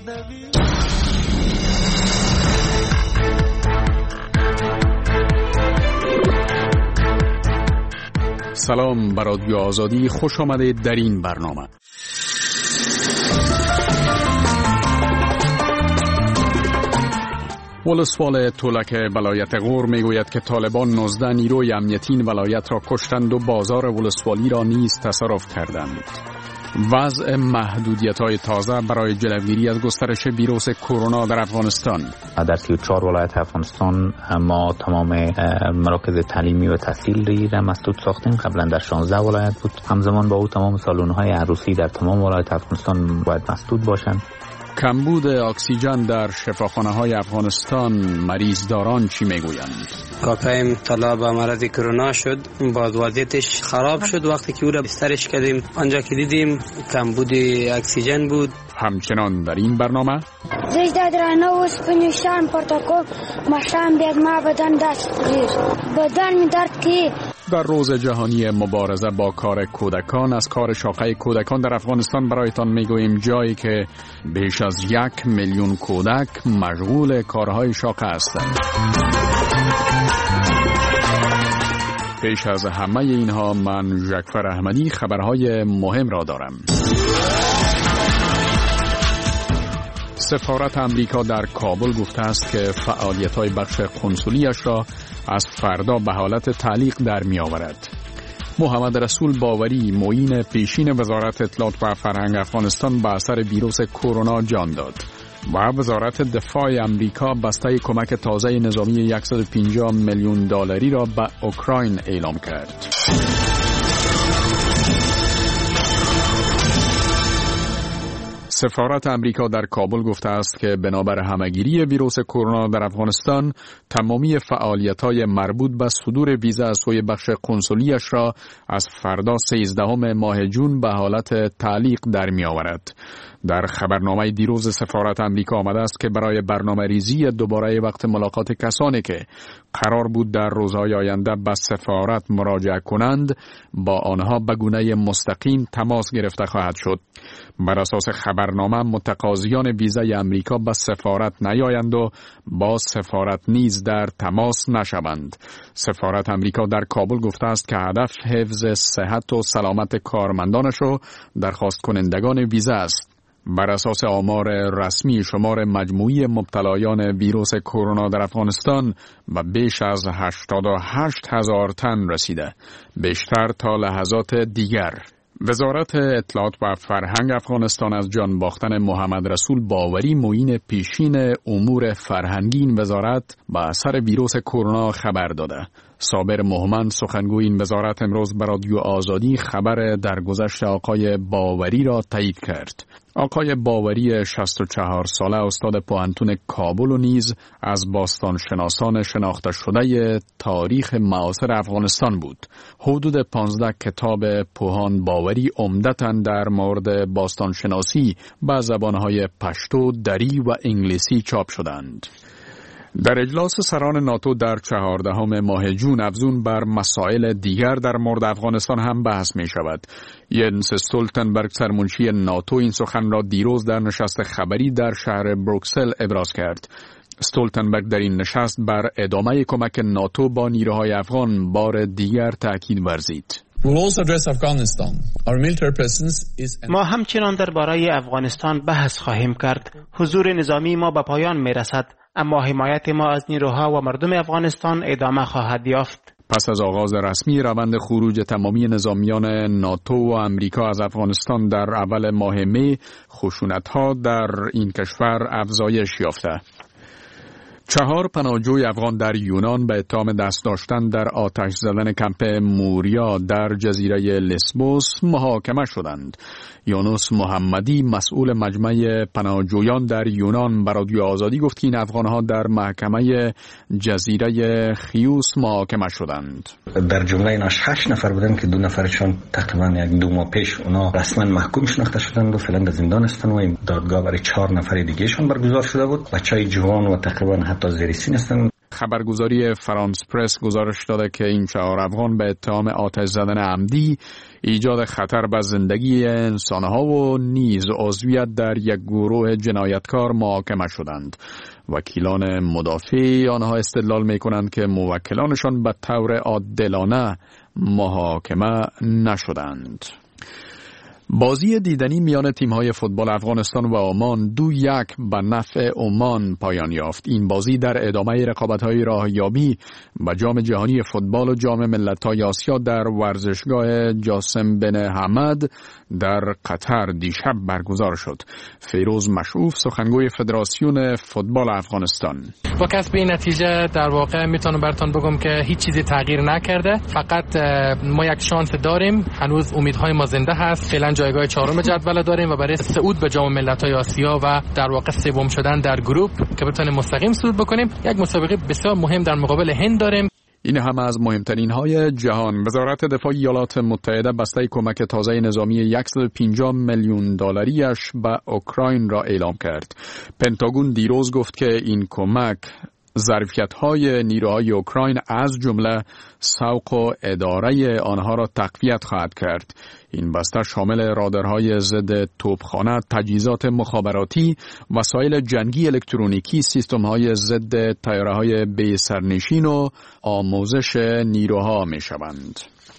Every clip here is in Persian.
سلام بر رادیو آزادی، خوش آمدید در این برنامه. ولسوال تولک ولایت غور میگوید که طالبان 19 نیروی امنیتی این ولایت را کشتند و بازار ولسوالی را نیز تصرف کردند. وضع محدودیت‌های تازه برای جلوگیری از گسترش ویروس کرونا در افغانستان. در 34 ولایت افغانستان ما تمام مراکز تعلیمی و تحصیلی را مسدود ساختیم. قبلا در 16 ولایت بود. همزمان با او تمام سالن‌های عروسی در تمام ولایت افغانستان باید مسدود باشند. کمبود اکسیژن در شفاخانه‌های افغانستان، مریضداران چی میگویند؟ کاکایم طلا به مرض کرونا شد، باز وضعیتش خراب شد. وقتی که او را بسترش کردیم آنجا که دیدیم کمبود اکسیژن بود. همچنان در این برنامه زیده درانه و سپینشان پرتاکو مشان بیاد ما بدن دست گیر بدن می درد کی. در روز جهانی مبارزه با کار کودکان از کار شاخه کودکان در افغانستان برایتان میگوییم، جایی که بیش از 1 میلیون کودک مشغول کارهای شاخه هستند. پیش از همه اینها من ژکفر احمدی خبرهای مهم را دارم. سفارت امریکا در کابل گفته است که فعالیت‌های بخش قنسولیش را از فردا به حالت تعلیق در می آورد. محمد رسول باوری، معین پیشین وزارت اطلاعات و فرهنگ افغانستان، به اثر ویروس کرونا جان داد و وزارت دفاع امریکا بسته کمک تازه نظامی 150 میلیون دلاری را به اوکراین اعلام کرد. سفارت امریکا در کابل گفته است که بنابر همه‌گیری ویروس کرونا در افغانستان، تمامی فعالیت‌های مربوط به صدور ویزا از سوی بخش قنسولیش را از فردا 13 ماه جون به حالت تعلیق در می‌آورد. در خبرنامه دیروز سفارت امریکا آمده است که برای برنامه ریزی دوباره وقت ملاقات کسانی که قرار بود در روزهای آینده به سفارت مراجعه کنند، با آنها به گونه مستقیم تماس گرفته خواهد شد. بر اساس خبرنامه متقاضیان ویزای امریکا به سفارت نیایند و با سفارت نیز در تماس نشوند. سفارت امریکا در کابل گفته است که هدف حفظ صحت و سلامت کارمندانش و درخواست کنندگان ویزا است. بر اساس آمار رسمی، شمار مجموعی مبتلایان ویروس کرونا در افغانستان به بیش از 88,000 تن رسیده، بیشتر تا لحظات دیگر. وزارت اطلاعات و فرهنگ افغانستان از جان باختن محمد رسول باوری، معین پیشین امور فرهنگی این وزارت به اثر ویروس کرونا خبر داده. صابر مهمند، سخنگوی این وزارت، امروز به رادیو آزادی خبر درگذشت آقای باوری را تایید کرد. آقای باوری 64 ساله استاد پوهنتون کابل و نیز از باستانشناسان شناخته شده تاریخ معاصر افغانستان بود. حدود 15 کتاب پوهان باوری عمدتاً در مورد باستانشناسی به زبانهای پشتو، دری و انگلیسی چاپ شدند. در اجلاس سران ناتو در 14 ماه جون افزون بر مسائل دیگر در مورد افغانستان هم بحث می شود. ینس استولتنبرگ، سرمنشی ناتو، این سخن را دیروز در نشست خبری در شهر بروکسل ابراز کرد. استولتنبرگ در این نشست بر ادامه کمک ناتو با نیروهای افغان بار دیگر تاکید ورزید. ما همچنان درباره افغانستان بحث خواهیم کرد. حضور نظامی ما به پایان می رسد، اما حمایت ما از نیروها و مردم افغانستان ادامه خواهد یافت. پس از آغاز رسمی روند خروج تمامی نظامیان ناتو و امریکا از افغانستان در اول ماه می، خشونت‌ها در این کشور افزایش یافته. 4 پناهجوی افغان در یونان به اتهام دست داشتن در آتش زدن کمپ موریا در جزیره لسبوس محاکمه شدند. یونس محمدی، مسئول مجمع پناهجویان در یونان، به رادیو آزادی گفت که این افغانها در محکمه جزیره خیوس محاکمه شدند. در جمله اینا 8 نفر بودند که 2 نفرشون تقریبا 2 ماه پیش اونا رسما محکوم شناخته شدند و فعلا در زندان هستند و این دادگاه برای 4 نفر دیگهشون برگزار شده بود. بچهای جوان و تقریبا حتی زیر سن هستند. خبرگزاری فرانس پرس گزارش داده که این 4 افغان به اتهام آتش زدن عمدی، ایجاد خطر به زندگی انسانها و نیز عضویت در یک گروه جنایتکار محاکمه شدند. وکیلان مدافع آنها استدلال می کنند که موکلانشان به طور عادلانه محاکمه نشدند. بازی دیدنی میان تیم‌های فوتبال افغانستان و عمان 2-1 به نفع عمان پایان یافت. این بازی در ادامه رقابت‌های راهیابی به جام جهانی فوتبال و جام ملت‌های آسیا در ورزشگاه جاسم بن حمد در قطر دیشب برگزار شد. فیروز مشعوف، سخنگوی فدراسیون فوتبال افغانستان: با کسب این نتیجه در واقع میتونم براتون بگم که هیچ چیزی تغییر نکرده، فقط ما یک شانس داریم، هنوز امیدهای ما زنده هست. فعلا جایگاه 4 جدول داریم و برای صعود به جام ملت‌های آسیا و در واقع سوم شدن در گروه که بتونیم مستقیم صعود بکنیم، یک مسابقه بسیار مهم در مقابل هند داریم. این هم از مهمترین های جهان. وزارت دفاع ایالات متحده بسته کمک تازه نظامی $150 میلیون به اوکراین را اعلام کرد. پنتاگون دیروز گفت که این کمک ظرفیت‌های نیروهای اوکراین از جمله سوق و اداره آنها را تقویت خواهد کرد. این بسته شامل رادارهای ضد توپخانه، تجهیزات مخابراتی، وسایل جنگی الکترونیکی، سیستم‌های ضد طیاره‌های بی سرنشین و آموزش نیروها می‌شوند.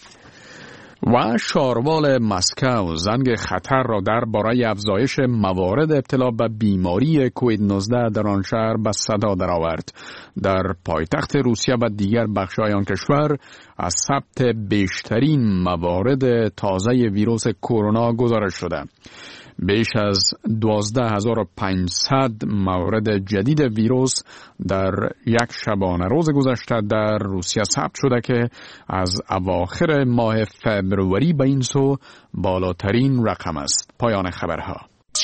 و شاروال مسکو زنگ خطر را درباره افزایش موارد ابتلا به بیماری کووید 19 در آن شهر به صدا درآورد. در پایتخت روسیه و دیگر بخش‌های آن کشور از ثبت بیشترین موارد تازه ویروس کرونا گزارش شده. بیش از 12500 مورد جدید ویروس در یک شبانه روز گذشته در روسیه ثبت شده که از اواخر ماه فبروری به این سو بالاترین رقم است. پایان خبرها.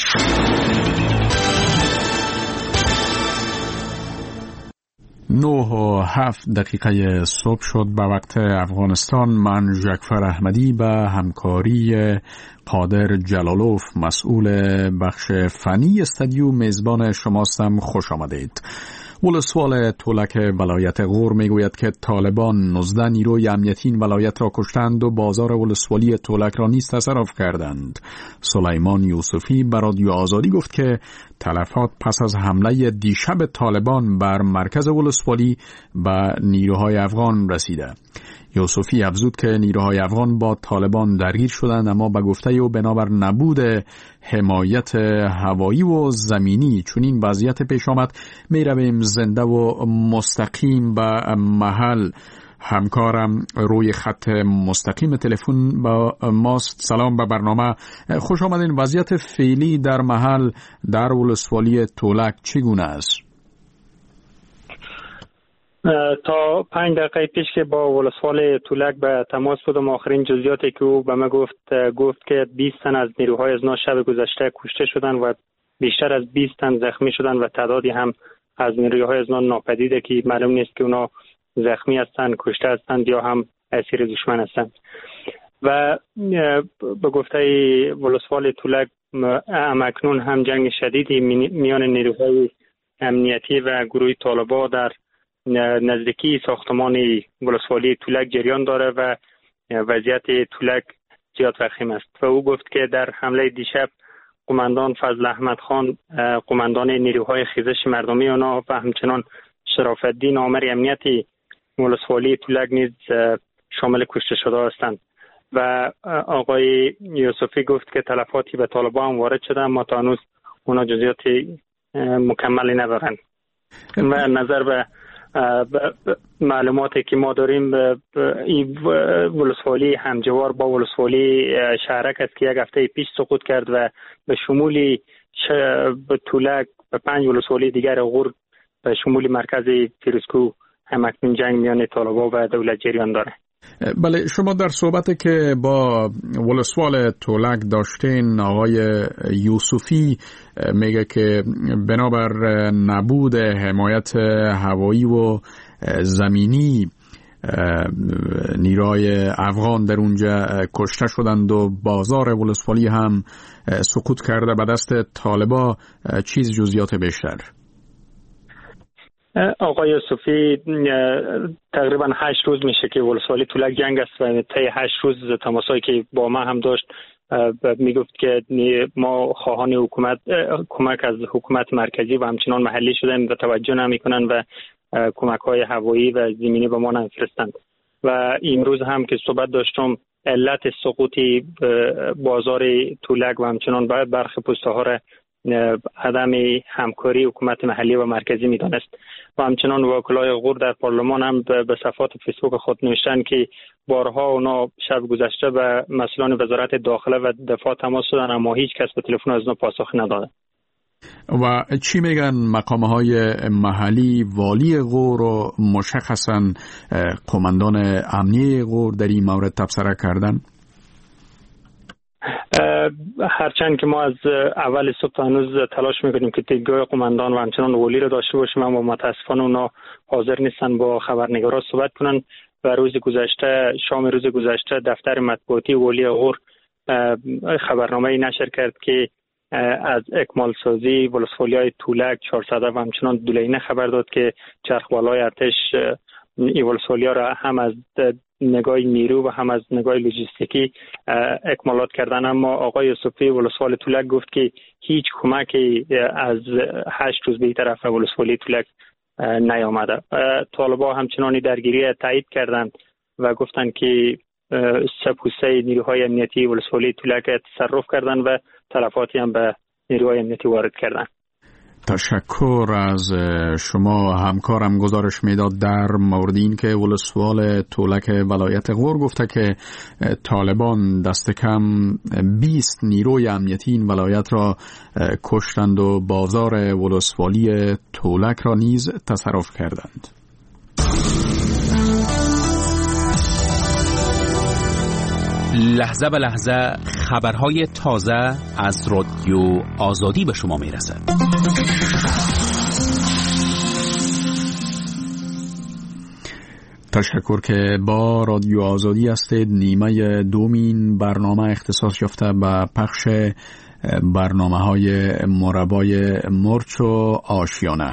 9:07 صبح شد به وقت افغانستان. من جعفر احمدی به همکاری قادر جلالوف مسئول بخش فنی استودیو میزبان شماستم. خوش آمدید. ولسوال تولک ولایت غور میگوید که طالبان 19 نیروی امنیتی این ولایت را کشتند و بازار ولسوالی تولک را نیز تصرف کردند. سلیمان یوسفی به رادیو آزادی گفت که تلفات پس از حمله دیشب طالبان بر مرکز ولسوالی به نیروهای افغان رسیده. یوسفی افزود که نیروهای افغان با طالبان درگیر شدند، اما به گفته او بنابر نبود حمایت هوایی و زمینی چنین وضعیت پیش آمد. می رویم زنده و مستقیم به محل. همکارم روی خط مستقیم تلفن با ماست. سلام به برنامه، خوش آمدین. وضعیت فعلی در محل در ولسوالی تولک چگونه است؟ تا 5 دقیقه پیش که با ولسوال تولک به تماس بودم، آخرین جزئیاتی که او به من گفت که 20 تن از نیروهای ازنا شب گذشته کشته شدن و بیشتر از 20 تن زخمی شدن و تعدادی هم از نیروهای ازنا ناپدیده که معلوم نیست که اونا زخمی هستند، کشته هستند یا هم اسیر دشمن هستند. و به گفته ولسوال تولک همکنون هم جنگ شدیدی میان نیروهای امنیتی و گروه طالبان در نزدیکی ساختمان ولسوالی تولک جریان داره و وضعیت تولک زیاد وخیم است. و او گفت که در حمله دیشب قماندان فضل احمد خان، قماندان نیروهای خیزش مردمی آنها و همچنان شرافت الدین آمر امنیتی ولسوالی تولک نیز شامل کشته شده هستند. و آقای یوسفی گفت که تلفاتی به طالبان وارد شده، اما تا هنوز اونا جزئیات مکملی ندارند. و نظر به معلوماتی که ما داریم، این ولسوالی همجوار با ولسوالی شهرک است که یک هفته پیش سقوط کرد و به شمول تولک به 5 ولسوالی دیگر غور به شمول مرکز فیروزکو همکنون جنگ میان طالبان و دولت جریان داره. بله، شما در صحبتی که با ولسوال تولک داشتین، آقای یوسفی میگه که بنابر نبود حمایت هوایی و زمینی نیروهای افغان در اونجا کشته شدند و بازار ولسوالی هم سقوط کرده به دست طالبا. چیز جزئیات بیشتر؟ آقای یوسفی تقریبا 8 روز میشه که ولسوالی تولک جنگ است و طی 8 روز تماسایی که با ما هم داشت میگفت که ما خواهان حکومت کمک از حکومت مرکزی و همچنان محلی شدن و توجه نمیکنن و کمک‌های هوایی و زمینی به ما نمیفرستند. و امروز هم که صحبت داشتم علت سقوط بازار تولک و همچنان برخی پست‌ها را عدم همکاری حکومت محلی و مرکزی میدانست و همچنان وکلای غور در پارلمان هم به صفحات فیسبوک خود نوشتن که بارها اونا شب گذشته به مسئولان وزارت داخله و دفاع تماس شدن اما هیچ کس به تلفن از اونا پاسخ نداده. و چی میگن مقامهای محلی؟ والی غور و مشخصا قماندان امنیه غور در این مورد تبصره کردن؟ هرچند که ما از اول صبح هنوز تلاش میکنیم که دیدگاه قماندان و همچنان والی رو داشته باشیم اما متاسفانه اونا حاضر نیستن با خبرنگارا صحبت کنن. و شام روز گذشته دفتر مطبوعاتی والی غور خبرنامه‌ای نشر کرد که از اکمال سازی ولسوالی‌های تولک 400 و همچنان دولینه خبر داد که چرخوالای ارتش این ولسوالیا را هم از نگاه نیرو و هم از نگاه لوجستیکی اکمالات کردن. اما آقای یوسفی ولسوال تولک گفت که هیچ کمکی از 8 روز به طرف ولسوالی تولک نیامده. طالبا همچنانی درگیری تایید کردند و گفتند که سپوسه نیروهای امنیتی ولسوالی تولک تصرف کردند و تلفاتی هم به نیروهای امنیتی وارد کردند. تشکر از شما. همکارم گزارش میداد در مورد این که ولسوال تولک ولایت غور گفته که طالبان دست کم 20 نیروی امنیتی این ولایت را کشتند و بازار ولسوالی تولک را نیز تصرف کردند. لحظه به لحظه خبرهای تازه از رادیو آزادی به شما میرسد. تشکر که با رادیو آزادی هستید. نیمه دومین برنامه اختصاص یافته به پخش برنامه‌های مربای مرچ و آشیانه.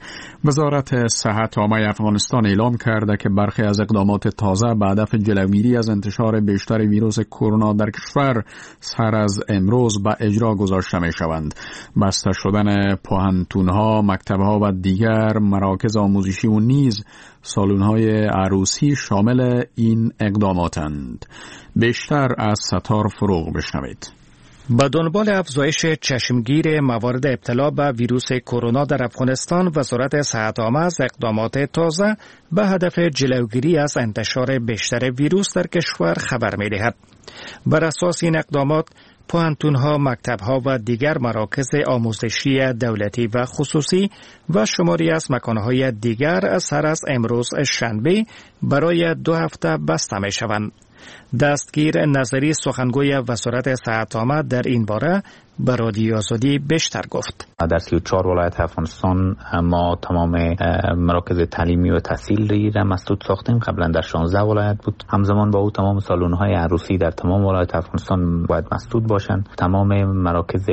وزارت صحت عامه افغانستان اعلام کرده که برخی از اقدامات تازه به هدف جلوگیری از انتشار بیشتر ویروس کرونا در کشور سر از امروز به اجرا گذاشته می شوند. بسته شدن پوهنتون‌ها، مکتب‌ها و دیگر مراکز آموزشی و نیز سالن‌های عروسی شامل این اقداماتند. بیشتر از ستار فروغ بشنوید. با دنبال افزایش چشمگیر موارد ابتلا به ویروس کرونا در افغانستان، وزارت صحت عامه از اقدامات تازه به هدف جلوگیری از انتشار بیشتر ویروس در کشور خبر می‌دهد. بر اساس این اقدامات، پوهنتون‌ها، مکتب‌ها و دیگر مراکز آموزشی دولتی و خصوصی و شماری از مکان‌های دیگر سر از امروز شنبه برای 2 هفته بسته می‌شوند. دستگیر نظری سخنگوی وزارت صحت عامه در این باره به رادیو آزادی بیشتر گفت. در 34 ولایت افغانستان ما تمام مراکز تعلیمی و تحصیلی را مسدود ساختیم. قبلا در 16 ولایت بود. همزمان با او تمام سالن‌های عروسی در تمام ولایت افغانستان باید مسدود باشند. تمام مراکز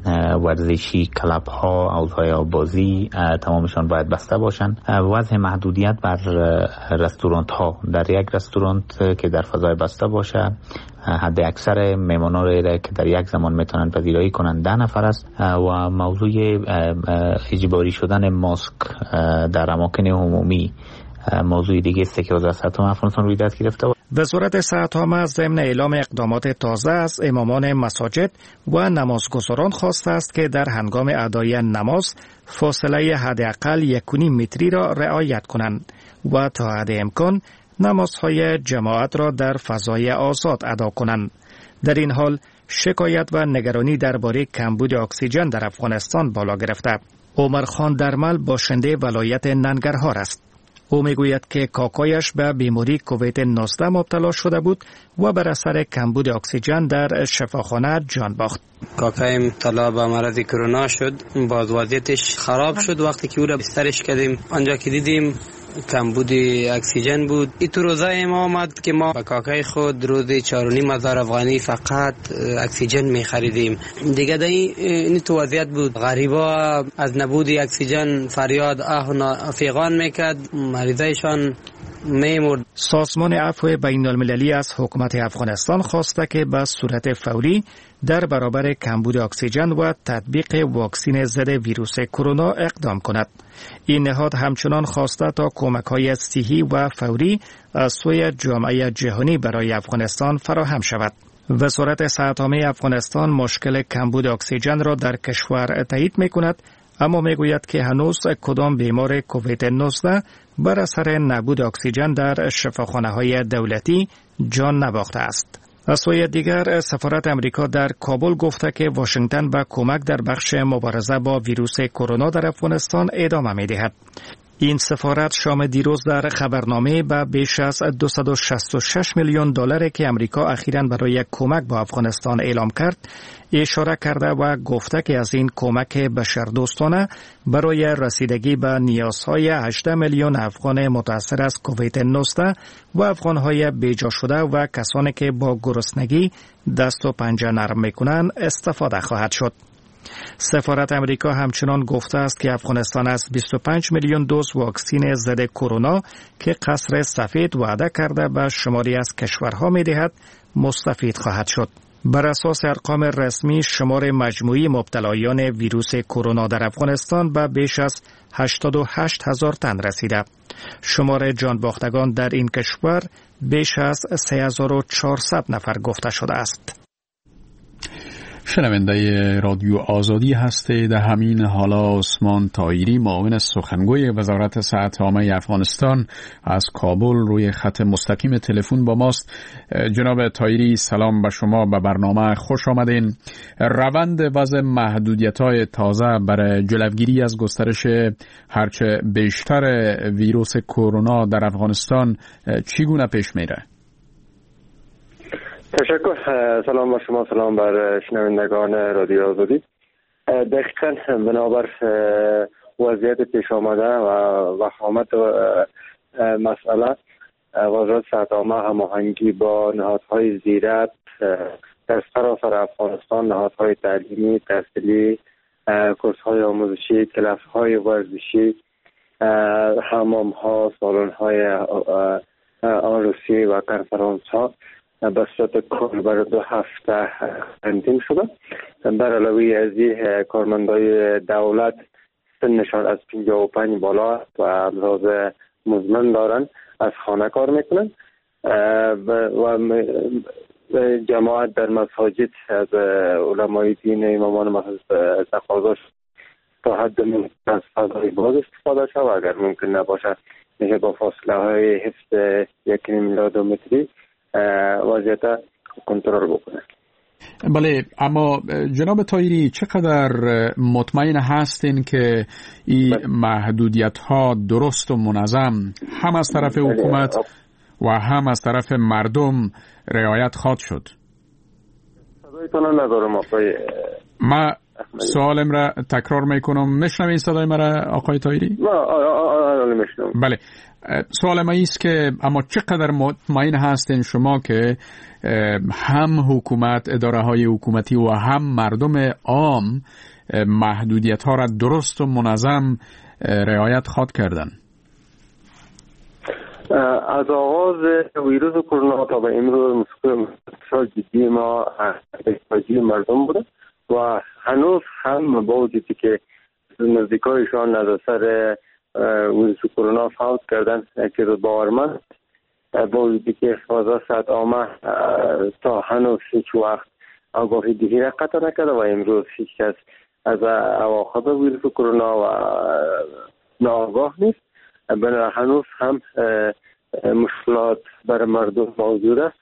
ورزشی، کلب‌ها، حوزهای آبازی تمامشان باید بسته باشند. وضع محدودیت بر رستوران‌ها، در یک رستوران که در فضای بسته باشه حد اکثر میمانان را که در یک زمان میتونن پذیرایی کنند 10 نفر است و موضوع اجباری شدن ماسک در اماکن عمومی موضوع دیگه است که وزارت صحت عامه افغانستان روی دست گرفته. وزارت صحت عامه ضمن اعلام اقدامات تازه از امامان مساجد و نمازگزاران خواسته است که در هنگام ادای نماز فاصله حداقل 1.5 متری را رعایت کنند و تا حد امکان نمازهای جماعت را در فضای آزاد ادا کنند. در این حال شکایت و نگرانی درباره کمبود اکسیژن در افغانستان بالا گرفته. عمر خان درمل باشنده ولایت ننگرهار است. او میگوید که کاکایش به بیماری کووید 19 مبتلا شده بود و بر اثر کمبود اکسیژن در شفاخانه جان باخت. کاکایم مبتلا به مرض کرونا شد. باز وضعیتش خراب شد. وقتی که او را بسترش کردیم، آنجا که دیدیم کمبود اکسیژن بود. این تو روزای ما آمد که ما با کاکای خود روز 4,500 افغانی فقط اکسیژن می خریدیم. دیگه این تو وضعیت بود. غریبا از نبود اکسیژن فریاد آه و فیغان میکرد، مریضایشان میمرد. سازمان عفو بین المللی از حکومت افغانستان خواسته که به صورت فوری در برابر کمبود اکسیژن و تطبیق واکسن ضد ویروس کرونا اقدام کند. این نهاد همچنان خواسته تا کمک‌های صحی و فوری از سوی جامعه جهانی برای افغانستان فراهم شود. وزارت صحت عامه افغانستان مشکل کمبود اکسیژن را در کشور تایید می‌کند، اما میگوید که هنوز کدام بیمار کووید 19 بر اثر نبود اکسیژن در شفاخانه‌های دولتی جان نباخته است. از سوی دیگر سفارت امریکا در کابل گفته که واشنگتن به کمک در بخش مبارزه با ویروس کرونا در افغانستان ادامه می‌دهد. این سفارت شام دیروز در خبرنامه به بیش از 266 میلیون دلار که امریکا اخیراً برای کمک با افغانستان اعلام کرد اشاره کرده و گفته که از این کمک بشردوستانه برای رسیدگی به نیازهای 18 میلیون افغان متاثر از کووید 19 و افغانهای بیجا شده و کسانی که با گرسنگی دست و پنجه نرم میکنند استفاده خواهد شد. سفارت امریکا همچنان گفته است که افغانستان از 25 میلیون دوز واکسن ضد کرونا که قصر سفید وعده کرده به شماری از کشورها می‌دهد مستفید خواهد شد. بر اساس ارقام رسمی شمار مجموعی مبتلایان ویروس کرونا در افغانستان به بیش از 88,000 تن رسیده. شمار جان باختگان در این کشور بیش از 3,400 نفر گفته شده است. شنونده رادیو آزادی هسته. در همین حالا عثمان طاهری معاون سخنگوی وزارت صحت عامه افغانستان از کابل روی خط مستقیم تلفن با ماست. جناب طاهری سلام به شما، به برنامه خوش آمدین. روند وضع محدودیت‌های تازه برای جلوگیری از گسترش هرچه بیشتر ویروس کرونا در افغانستان چگونه پیش میره؟ تشکر. سلام بر شما، سلام بر شنوندگان رادیو آزادی. دقیقاً بنابر وضعیت پیش آمده و وخامت مسئله، وزارت صحت عامه هماهنگی با نهادهای زیرت در سراسر افغانستان، نهادهای تعلیمی، تحصیلی، کورس‌های آموزشی، کلاس‌های ورزشی، حمام‌ها، سالن‌های عروسی و کنفرانس‌ها به صورت کل برای 2 هفته تنظیم شده. در علاوه از این کارمندای دولت سنشان از 55 بالا و امراض مزمن دارن از خانه کار میکنن و جماعت در مساجد از علمای دین، امامان مسجد تقاضاش تا حد ممکن از فضای باز استفاده شد و اگر ممکن نباشه میشه با فاصله های حفظ 1.5 متری وضعیت کنترل بکنه. بله، اما جناب طاهری چقدر مطمئن هستین که این محدودیت ها درست و منظم هم از طرف حکومت و هم از طرف مردم رعایت خواهد شد؟ صدایتون ندارم آقای. ما سوالم را تکرار میکنم، میشنوین صدای مرا آقای طاهری؟ میشنوم. بله، سوال ما است که اما چقدر مطمئن هستین شما که هم حکومت، اداره های حکومتی و هم مردم عام محدودیت ها را درست و منظم رعایت خواهد کردن؟ از آغاز ویروس کرونا تا به امروز مسئله جدی ما احتیاجی مردم بوده و هنوز هم با وجودی که نزدیکایشان از اثر ویروس کرونا فوت کردن که باورمند، با وجودی که وزارت صحت عامه تا هنوز هیچ وقت آگاهی دهی را قطع نکرده و امروز هیچ کس از عواقب ویروس کرونا و ناآگاه نیست، بنا هنوز هم مشکلات بر مردم موجود است،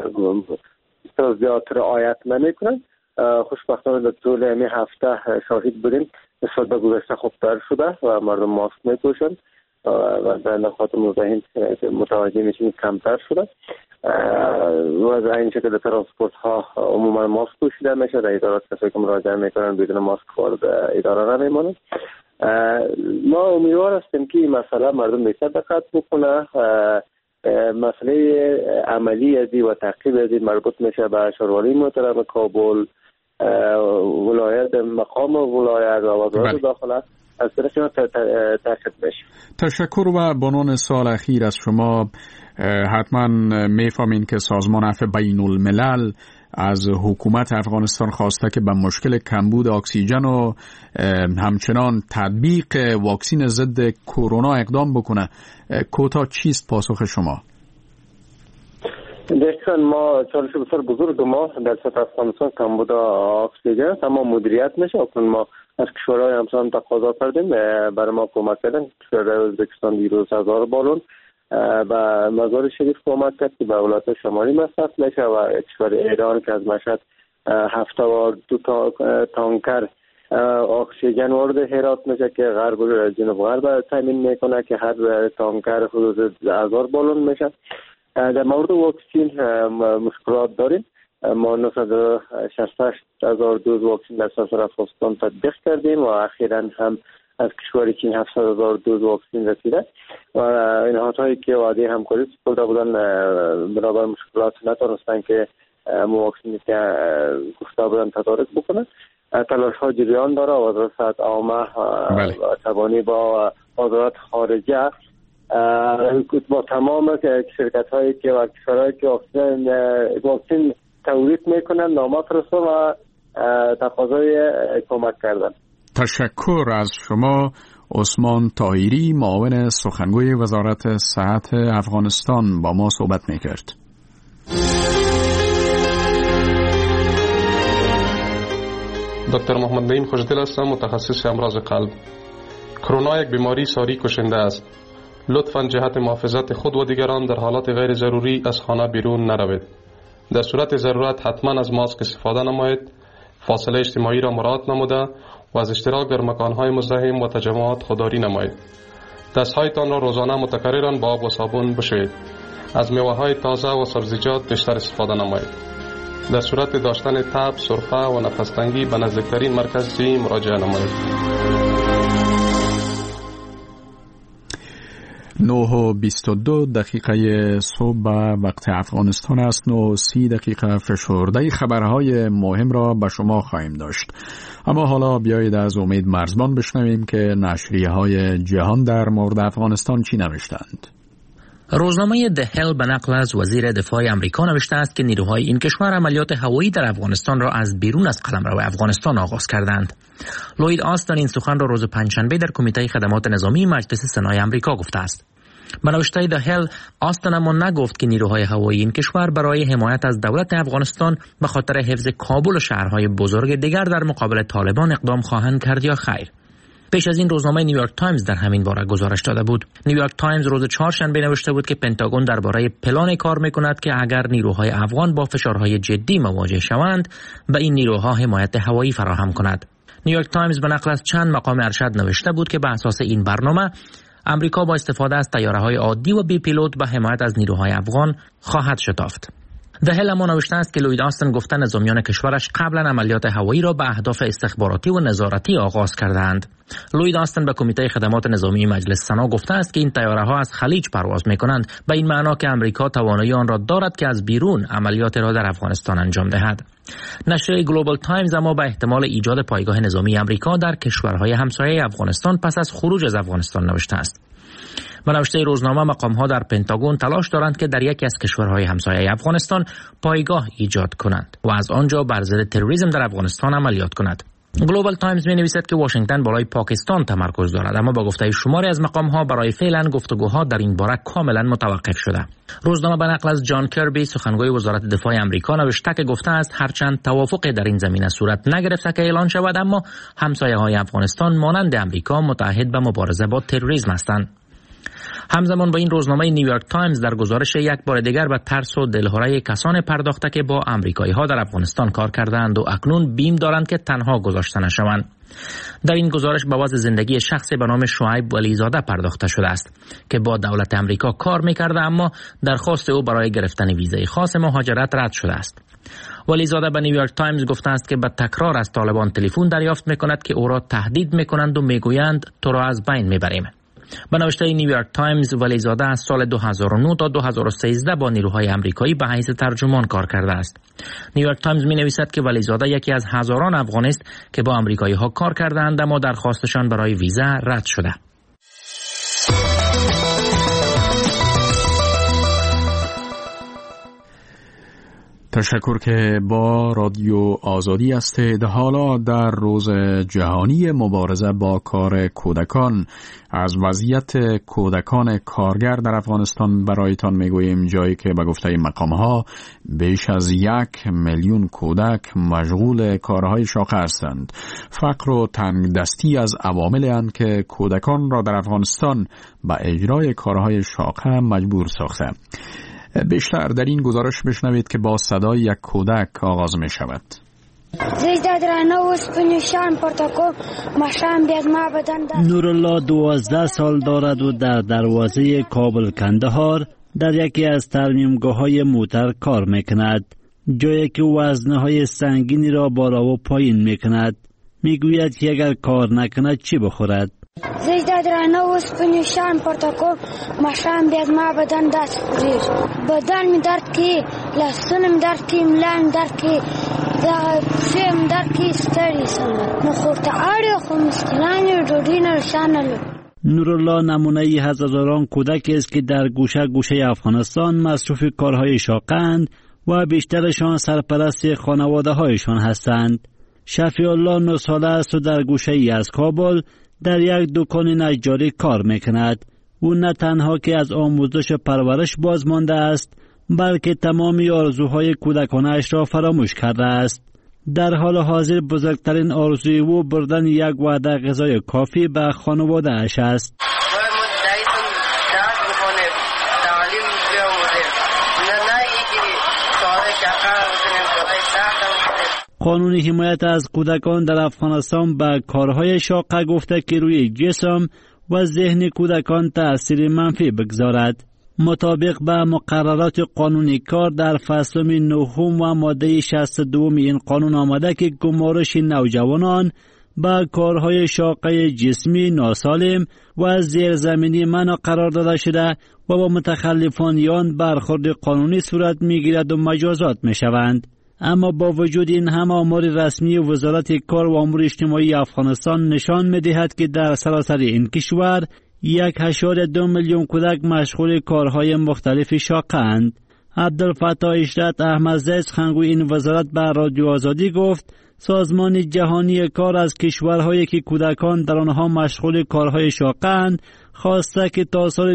زیاد رعایت نمیکنند. خوشبختانه در طول این هفته شاهد بودیم نسبت به گذشته خوبتر شده و مردم ماسک میپوشند و در نقاط مزاحم متوجه میشیم کمتر شده و از این شکل در ترانسپورت ها عموما ماسک پوشیده میشه. در ادارات کسایی که مراجعه میکنن بدون ماسک وارد اداره نمیمونند ما امیدوار هستیم که این مسئله مردم بیشتر دقت بکنه. مسئله عملی ازی و تعقیب ازی مربوط میشه به شهرواری محترم کابل، ولایت، مقام ولایت و وزارت داخله از طرف تعقیب میشه. تشکر. و بانون سال اخیر از شما حتما میفهمین که سازمان عفو بین الملل از حکومت افغانستان خواسته که به مشکل کمبود اکسیژن و همچنان تطبیق واکسین ضد کرونا اقدام بکنه. کوتاه چیست پاسخ شما؟ دقیقاً ما چالش بسیار بزرگ ما در سطح افغانستان کمبود اکسیژن اما مدیریت میشه. اکنون ما از کشورهای همسایه تقاضا کردیم برای ما کمک کردن. کشور ازبکستان دیروز 1000 بالون و مزار شریف کمک کرد که به ولایت شمالی مصرف میشه و کشور ایران که از مشهد 72 تانکر اکسیژن وارد هرات میشه که غرب و جنوب غرب تامین میکنه که هر تانکر حدود 1000 بالون میشه. در مورد واکسین مشکلات داریم. ما 968,000 دوز واکسین در سراسر افغانستان تطبیق کردیم و اخیراً هم از کشور چین 700,000 دوز واکسین رسیده و نهادهایی که وعده همکاری سپرده بودن برابر مشکلات نتونستن که واکسین که گفته بودن تدارک بکنن. تلاش ها جریان داره. وزارت صحت عامه تبانی با وزارت خارجه با تمام شرکت هایی که و کشورهایی که واکسین تولید میکنن نامه فرستادن و تقاضای کمک کردن. تشکر از شما عثمان طاهری، معاون سخنگوی وزارت صحت افغانستان با ما صحبت میکرد. دکتر محمد نعیم خوشدل هستم، متخصص امراض قلب. کرونا یک بیماری ساری کشنده است. لطفاً جهت محافظت خود و دیگران در حالات غیر ضروری از خانه بیرون نروید. در صورت ضرورت حتما از ماسک استفاده نمایید. فاصله اجتماعی را مراعات نموده و از اشتراک در مکانهای مزدحم و تجمعات خودداری نمایید. دستهایتان را روزانه متکرراً با آب و صابون بشویید. از میوه‌های تازه و سبزیجات بیشتر استفاده نمایید. در صورت داشتن تب، سرفه و نفس تنگی به نزدیکترین مرکز صحی مراجعه نمایید. 9:22 صبح وقت افغانستان است. 9:30 فشرده خبرهای مهم را به شما خواهیم داشت. اما حالا بیایید از امید مرزبان بشنویم که نشریه‌های جهان در مورد افغانستان چی نوشتند. روزنامه The Hill به نقل از وزیر دفاع آمریکا نوشته است که نیروهای این کشور عملیات هوایی در افغانستان را از بیرون از قلمرو افغانستان آغاز کردند. لوید آستن این سخن را روز پنجشنبه در کمیته خدمات نظامی مجلس سنای آمریکا گفته است. به نوشته The Hill آستن اما نگفت که نیروهای هوایی این کشور برای حمایت از دولت افغانستان به خاطر حفظ کابل و شهرهای بزرگ دیگر در مقابل طالبان اقدام خواهند کرد یا خیر. پیش از این روزنامه نیویورک تایمز در همین باره گزارش داده بود. نیویورک تایمز روز چهارشنبه نوشته بود که پنتاگون درباره پلان کار می‌کند که اگر نیروهای افغان با فشارهای جدی مواجه شوند به این نیروها حمایت هوایی فراهم کند. نیویورک تایمز به نقل از چند مقام ارشد نوشته بود که بر اساس این برنامه آمریکا با استفاده از طیاره‌های عادی و بی پیلوت به حمایت از نیروهای افغان خواهد شتافت. The Hill اما نوشته است که لوید آستن گفته نظامیان کشورش قبلا عملیات هوایی را به اهداف استخباراتی و نظارتی آغاز کردند. لوید آستن به کمیته خدمات نظامی مجلس سنا گفته است که این طیاره‌ها از خلیج پرواز می‌کنند، به این معنا که آمریکا توانایی آن را دارد که از بیرون عملیات را در افغانستان انجام دهد. نشریه گلوبال تایمز اما به احتمال ایجاد پایگاه نظامی آمریکا در کشورهای همسایه افغانستان پس از خروج از افغانستان نوشته است. به نوشته روزنامه مقام‌ها در پنتاگون تلاش دارند که در یکی از کشورهای همسایه افغانستان پایگاه ایجاد کنند و از آنجا بر ضد تروریسم در افغانستان عملیات کند. گلوبال تایمز می‌نویسد که واشنگتن بالای پاکستان تمرکز دارد، اما با گفته شماری از مقام‌ها برای فعلا گفتگوها در این باره کاملا متوقف شده. روزنامه به نقل از جان کربی سخنگوی وزارت دفاع آمریکا نوشته که گفته است هرچند توافق در این زمینه صورت نگرفته که اعلان شود، اما همسایه‌های افغانستان مانند آمریکا متحد به مبارزه با تروریسم هستند. همزمان با این روزنامه نیویورک تایمز در گزارش یک بار دیگر به ترس و دلهره کسان پرداخته که با آمریکایی‌ها در افغانستان کار کردند و اکنون بیم دارند که تنها گذاشته نشوند. در این گزارش به وضع زندگی شخصی به نام شعیب ولیزاده پرداخته شده است که با دولت آمریکا کار می‌کرده، اما درخواست او برای گرفتن ویزای خاص مهاجرت رد شده است. ولیزاده به نیویورک تایمز گفته است که به تکرار از طالبان تلفن دریافت میکند که او را تهدید میکنند و میگویند تو را از بین میبریم. به نوشته نیویورک تایمز، ولیزاده از سال 2009 تا 2013 با نیروهای آمریکایی به حیث ترجمان کار کرده است. نیویورک تایمز می نویسد که ولیزاده یکی از هزاران افغانی است که با آمریکایی ها کار کردند اما درخواستشان برای ویزا رد شده. تشکر که با رادیو آزادی هستید. حالا در روز جهانی مبارزه با کار کودکان از وضعیت کودکان کارگر در افغانستان برایتان میگوییم، جایی که به گفته مقام‌ها بیش از 1 میلیون کودک مشغول کارهای شاقه هستند. فقر و تنگدستی از عواملی اند که کودکان را در افغانستان به اجرای کارهای شاقه مجبور ساخته. بیشتر در این گزارش بشنوید که با صدای یک کودک آغاز می شود. نورالله 12 سال دارد و در دروازه کابل کندهار در یکی از ترمیمگاه‌های موتر کار میکند، جایی که وزنهای سنگینی را بالا و پایین میکند. میگوید که اگر کار نکند چی بخورد؟ زه د درانه اوسپنې شان پورته کوم ماښام بیا زما بدن داسې خوږېږي، بدن مې درد کوي، لاسونه مې درد کوي، ملا مې درد کوي، دغه پښې مې درد کوي، ستړی شم. نو خور ته اړ یو خو مسکینان یو، ډوډۍ نه شان نه لرو. نورالله نمونه ای از هزاران کودکی است که در گوشه گوشه افغانستان مصروف کارهای شاقند و بیشترشان سرپرست خانواده هایشان هستند. شفیع الله 9 ساله است و در گوشه ای از کابل در یک دکان نجاری کار میکند. او نه تنها که از آموزش پرورش باز مانده است، بلکه تمامی آرزوهای کودکانش را فراموش کرده است. در حال حاضر بزرگترین آرزوی او بردن یک وعده غذای کافی به خانواده اش است. قانون حمایت از کودکان در افغانستان به کارهای شاقه گفته که روی جسم و ذهن کودکان تأثیر منفی بگذارد. مطابق به مقررات قانونی کار در فصل 9 و ماده 62 این قانون آمده که گمارش نوجوانان به کارهای شاقه جسمی ناسالم و زیرزمینی منع قرار داده شده و با متخلفان برخورد قانونی صورت میگیرد و مجازات میشوند. اما با وجود این همه آمار رسمی وزارت کار و امور اجتماعی افغانستان نشان می‌دهد که در سراسر این کشور 1.2 میلیون کودک مشغول کارهای مختلف شاقه اند. عبدالفتاح اشرت احمدزی سخنگوی این وزارت به رادیو آزادی گفت سازمان جهانی کار از کشورهایی که کودکان در آنها مشغول کارهای شاقه اند خواسته که تا سال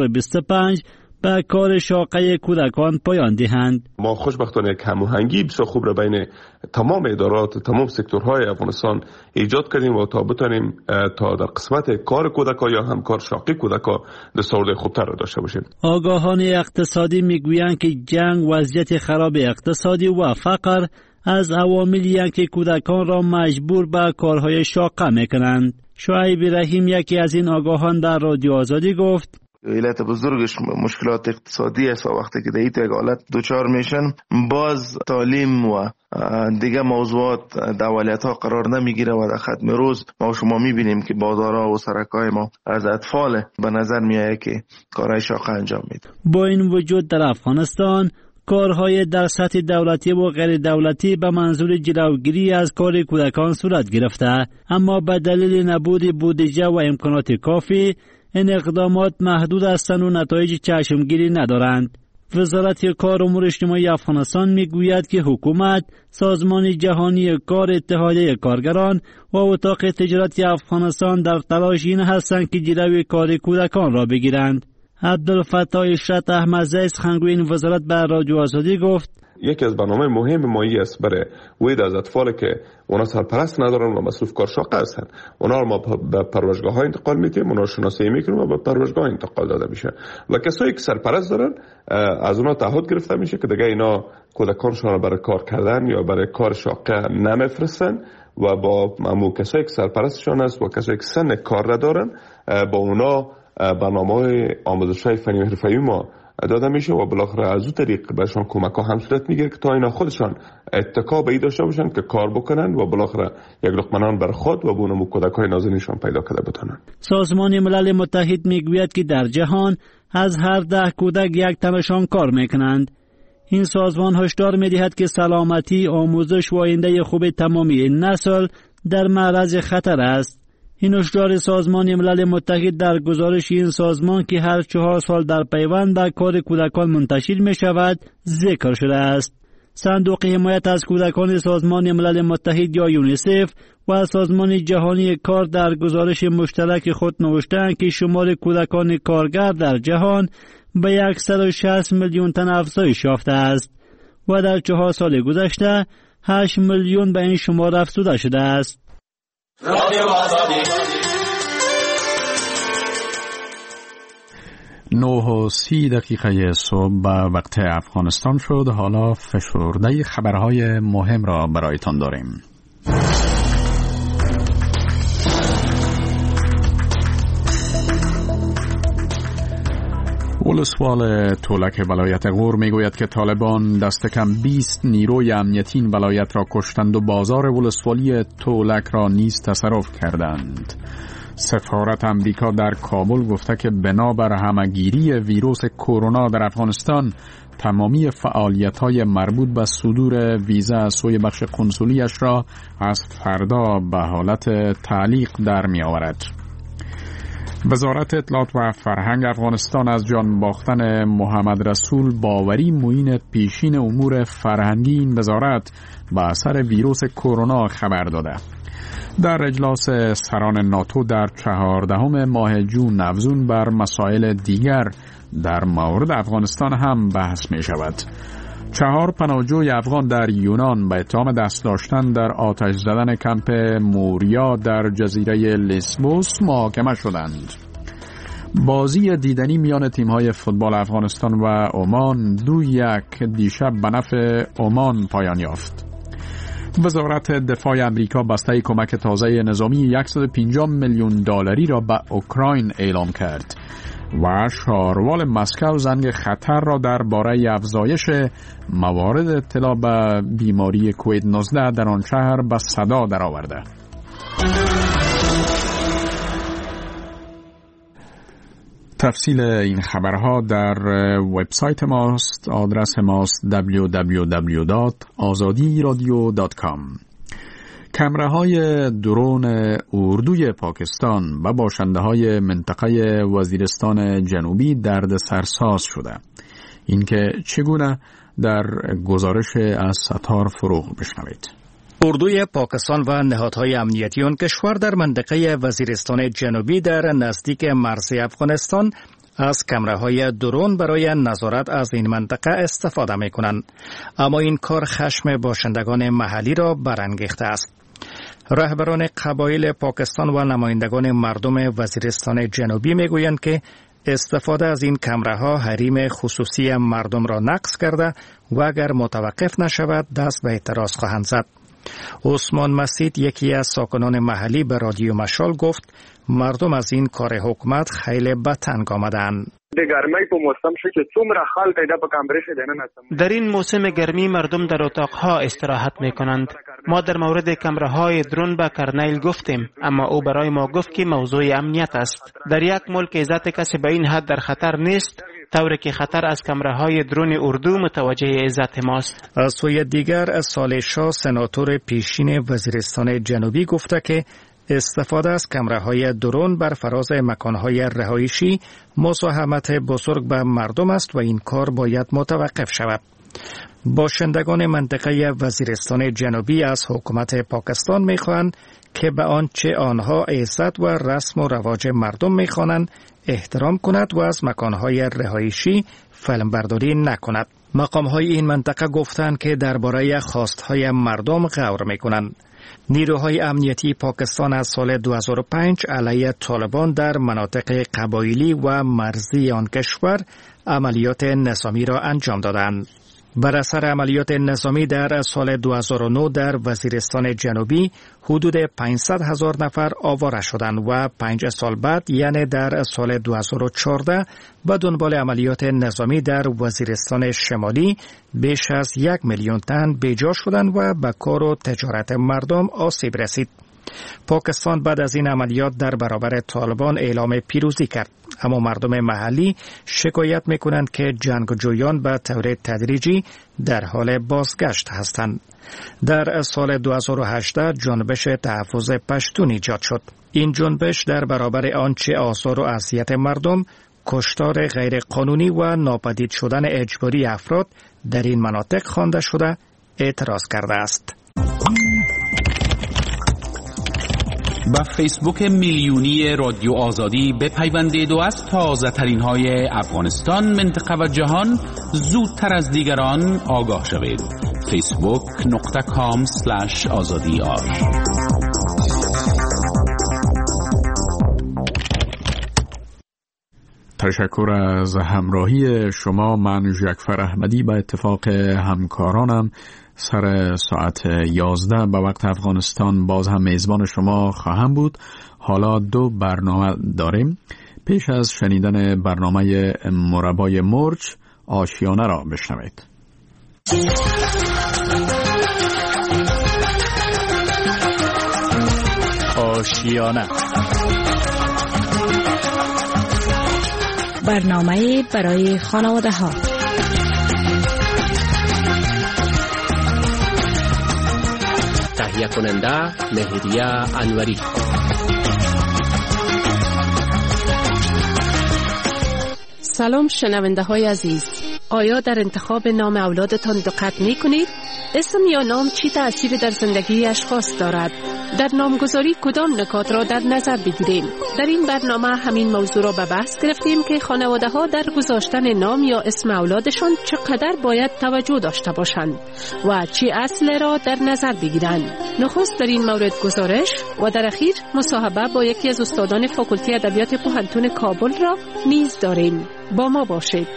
2025 به کار شاقه کودکان پایان دهند. ما خوشبختانه یک هماهنگی بسیار خوب را بین تمام ادارات و تمام سکتورهای افغانستان ایجاد کردیم و تا بتانیم تا در قسمت کار کودکان یا هم کار شاقه کودکان دستاورد خوبتر را داشته باشیم. آگاهان اقتصادی میگویند که جنگ، وضعیت خراب اقتصادی و فقر از عواملی که کودکان را مجبور به کارهای شاقه میکنند. شعیب رحیم یکی از این آگاهان در رادیو آزادی گفت علت بزرگش مشکلات اقتصادی است و وقتی که دیگه یک حالت دوچار میشن باز تعلیم و دیگه موضوعات دولت ها قرار نمیگیره و در ختم روز ما شما میبینیم که بازارها و سرکای ما از اطفال به نظر میایه که کارهای شاقه انجام میده. با این وجود در افغانستان کارهای در سطح دولتی و غیر دولتی به منظور جلوگیری از کار کودکان صورت گرفته، اما به دلیل نبود بودجه و امکانات کافی این اقدامات محدود هستند و نتایج چشمگیری ندارند. وزارت کار و امور اجتماعی افغانستان میگوید که حکومت، سازمان جهانی کار، اتحادیه کارگران و اتاق تجارت افغانستان در تلاش این هستند که جلوی کار کودکان را بگیرند. عبدالفتاح اشرت احمدزی سخنگوی این وزارت به رادیو آزادی گفت یکی از برنامه مهم مایی است برای وید از اطفال که اونا سرپرست ندارن و مصروف کار شاقه هستن. اونا رو ما به پروژگاه ها انتقال میدیم، اونا رو شناسایی میکنیم و به پروژگاه انتقال داده میشه و کسایی که سرپرست دارن از اونا تعهد گرفته میشه که دیگه اینا کودکانشون رو برای کار کردن یا برای کار شاقه نمیفرستن و با معمول کسایی که سرپرستشون است و کسایی که سن کار ندارن با اونا برنامه‌های آموزش‌های فنی و حرفه‌ای ما داده میشه و بالاخره از اون طریق بهشان کمک ها هم صورت میگیره که تا اینا خودشان اتکا به این داشته باشن که کار بکنن و بالاخره یک لقمه نان بر خود و بونم کودکای نازنینشان پیدا کرده بتونن. سازمان ملل متحد میگوید که در جهان از هر 10 کودک یک تنشان کار میکنند. این سازمان هشدار می‌دهد که سلامتی، آموزش و آینده خوب تمامی نسل در معرض خطر است. این هشدار سازمان ملل متحد در گزارش این سازمان که هر 4 سال در پیوند به کار کودکان منتشر می‌شود ذکر شده است. صندوق حمایت از کودکان سازمان ملل متحد یا یونیسف و سازمان جهانی کار در گزارش مشترک خود نوشتند که شمار کودکان کارگر در جهان به 160 میلیون تن افزایش یافته است و در 4 سال گذشته 8 میلیون به این شمار افزوده شده است. 9:30 صبح به وقت افغانستان شد. حالا فشرده خبرهای مهم را برایتان داریم. ولسوال تولک ولایت غور میگوید که طالبان دست کم 20 نیروی امنیتی این ولایت را کشتند و بازار ولسوالی تولک را نیز تصرف کردند. سفارت امریکا در کابل گفته که بنابر همه‌گیری ویروس کرونا در افغانستان تمامی فعالیت‌های مربوط به صدور ویزا از سوی بخش قنسولیش را از فردا به حالت تعلیق در می‌آورد. وزارت اطلاعات و فرهنگ افغانستان از جان باختن محمد رسول باوری معین پیشین امور فرهنگی این وزارت به اثر ویروس کرونا خبر داده. در اجلاس سران ناتو در 14 ماه جون افزون بر مسائل دیگر در مورد افغانستان هم بحث می شود. 4 پناهجوی افغان در یونان به اتهام دست داشتن در آتش زدن کمپ موریا در جزیره لیسبوس محاکمه شدند. بازی دیدنی میان تیم‌های فوتبال افغانستان و عمان 2-1 دیشب به نفع عمان پایان یافت. وزارت دفاع امریکا بسته کمک تازه نظامی 150 میلیون دلاری را به اوکراین اعلام کرد و شاروال مسکو زنگ خطر را درباره افزایش موارد ابتلا به بیماری کووید 19 در آن شهر به صدا درآورده. تفصیل این خبرها در وبسایت ماست. آدرس ماست www.azadiradio.com. کمره‌های درون اردوی پاکستان و باشنده‌های منطقه وزیرستان جنوبی دردسرساز شده. اینکه چگونه در گزارش از ستار فروغ بشنوید. اردوی پاکستان و نهادهای امنیتی آن کشور در منطقه وزیرستان جنوبی در نزدیک مرز افغانستان از کمره‌های درون برای نظارت از این منطقه استفاده می‌کنند، اما این کار خشم باشندگان محلی را برانگیخته است. رهبران قبایل پاکستان و نمایندگان مردم وزیرستان جنوبی می‌گویند که استفاده از این کمره‌ها حریم خصوصی مردم را نقض کرده و اگر متوقف نشود دست به اعتراض خواهند زد. عثمان مسید یکی از ساکنان محلی به رادیو مشال گفت مردم از این کار حکومت خیلی به تنگ آمدند. در این موسم گرمی مردم در اتاقها استراحت می کنند. ما در مورد کمره‌های درون به کرنیل گفتیم، اما او برای ما گفت که موضوع امنیت است. در یک ملک عزت کسی به این حد در خطر نیست، طوری که خطر از کمره‌های درون اردو متوجه عزت ماست. از سوی دیگر صالح شاه سناتور پیشین وزیرستان جنوبی گفته که استفاده از کمره‌های درون بر فراز مکان‌های رهایشی مساهمت بزرگ به مردم است و این کار باید متوقف شود. باشندگان منطقه وزیرستان جنوبی از حکومت پاکستان می‌خواهند که به آنچه آنها عزت و رسم و رواج مردم می‌خوانند احترام کند و از مکان‌های رهایشی فیلمبرداری نکند. مقام‌های این منطقه گفتند که درباره خواست‌های مردم غور می‌کنند. نیروهای امنیتی پاکستان از سال 2005 علیه طالبان در مناطق قبایلی و مرزی آن کشور عملیات نظامی را انجام دادند. بر اثر عملیات نظامی در سال 2009 در وزیرستان جنوبی حدود 500,000 نفر آواره شدند و 5 سال بعد یعنی در سال 2014 به دنبال عملیات نظامی در وزیرستان شمالی بیش از 1 میلیون تن بیجا شدند و به کار و تجارت مردم آسیب رسید. پاکستان بعد از این عملیات در برابر طالبان اعلام پیروزی کرد، اما مردم محلی شکایت می‌کنند که جنگجویان به طور تدریجی در حال بازگشت هستند. در سال 2018 جنبش تحفظ پشتون ایجاد شد. این جنبش در برابر آنچه آزار و اذیت مردم، کشتار غیر قانونی و ناپدید شدن اجباری افراد در این مناطق خوانده شده اعتراض کرده است. با فیسبوک میلیونی رادیو آزادی بپیوندید و از تازه ترین های افغانستان، منطقه و جهان زودتر از دیگران آگاه شوید. facebook.com/azadiar. تشکر از همراهی شما. من جعفر احمدی به اتفاق همکارانم سر ساعت 11 به وقت افغانستان باز هم میزبان شما خواهم بود. حالا 2 برنامه داریم. پیش از شنیدن برنامه مربای مرج، آشیانه را بشنوید. آشیانه، برنامه برای خانواده ها. تهیه کننده مهریه انوری. سلام شنونده های عزیز، آیا در انتخاب نام اولادتان دقت می کنید؟ اسم یا نام چی تأثیر در زندگی اشخاص دارد؟ در نامگذاری کدام نکات را در نظر بگیریم؟ در این برنامه همین موضوع را به بحث گرفتیم که خانواده ها در گذاشتن نام یا اسم اولادشان چقدر باید توجه داشته باشند و چی اصل را در نظر بگیرند. نخست در این مورد گزارش و در اخیر مصاحبه با یکی از استادان فاکولته ادبیات کهنتون کابل را نیز داریم. با ما باشید.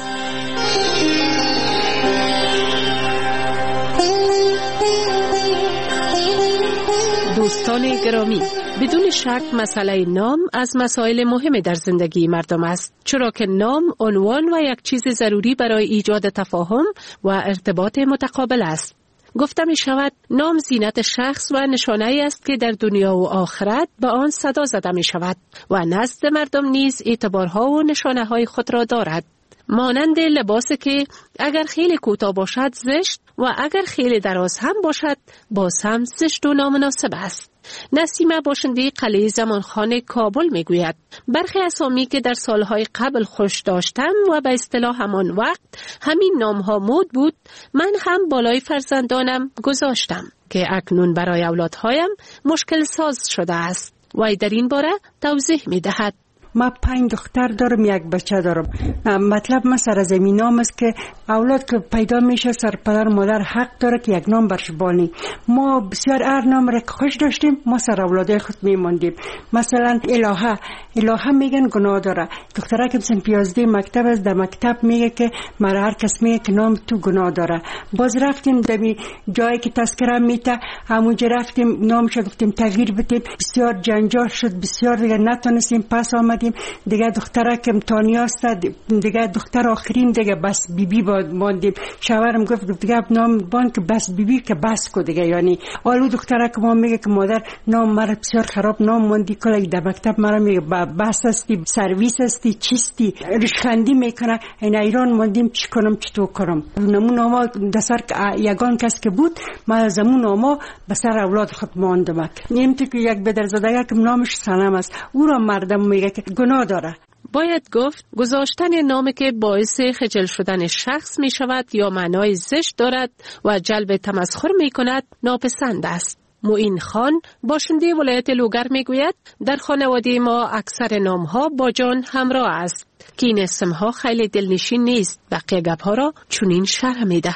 دوستان گرامی، بدون شک مسئله نام از مسائل مهم در زندگی مردم است، چرا که نام عنوان و یک چیز ضروری برای ایجاد تفاهم و ارتباط متقابل است. گفته می شود نام زینت شخص و نشانه‌ای است که در دنیا و آخرت به آن صدا زده می شود و نزد مردم نیز اعتبارها و نشانه‌های خود را دارد. مانند لباسی که اگر خیلی کوتاه باشد زشت و اگر خیلی دراز هم باشد باز هم زشت و نامناسب است. نسیمه باشنده قلعه زمانخانه کابل میگوید برخی اسامی که در سالهای قبل خوش داشتم و به اصطلاح همان وقت همین نامها مد بود، من هم بالای فرزندانم گذاشتم که اکنون برای اولادهایم مشکل ساز شده است. وی در این باره توضیح میدهد. ما 5 دختر دارم، 1 بچه دارم. مطلب ما سر زمین نام است که اولاد که پیدا میشه سر پدر مادر حق داره که یک نام برش بانی. ما بسیار هر نام را که خوش داشتیم ما سر اولادای خود میماندیم. مثلا الهه میگن گناه داره. دختره که مثلا 11 مکتب است، در مکتب میگه که مرا هر کس میگه که نام تو گناه داره. باز رفتیم در جایی که تذکره میته، همونجا رفتیم نامش گفتیم تغییر بدیم. بسیار جنجال شد، بسیار دیگه نتونستیم پس آمد. دیگه دختره که امتحانی است، دیگه دختر آخرین دیگه بس بیبی باندیم. شوهرم گفت دیگه نام بان که بس بیبی که بس کو دیگه. یعنی آلو دختره که ما میگه که مادر نام مرا بسیار خراب نام ماندی، کلا در مکتب مرا میگه بس هستی، سرویس هستی، چیستی، رشخندی میکنه. این ایران ماندیم چی کنم چطور کنم. نمون ناما دسر یگان کس که بود ما زمون ناما به سر اولاد خود ماندم. نمیتونه که یک بدرزاده که نامش سنم است او را مردم میگه که گناه داره. باید گفت گذاشتن نامی که باعث خجل شدن شخص می شود یا معنای زشت دارد و جلب تمسخر می کند ناپسند است. معین خان باشنده ولایت لوگر می گوید در خانواده ما اکثر نامها با جان همراه است که این اسمها خیلی دلنشین نیست. بقیه گپها را چنین شرح می دهد.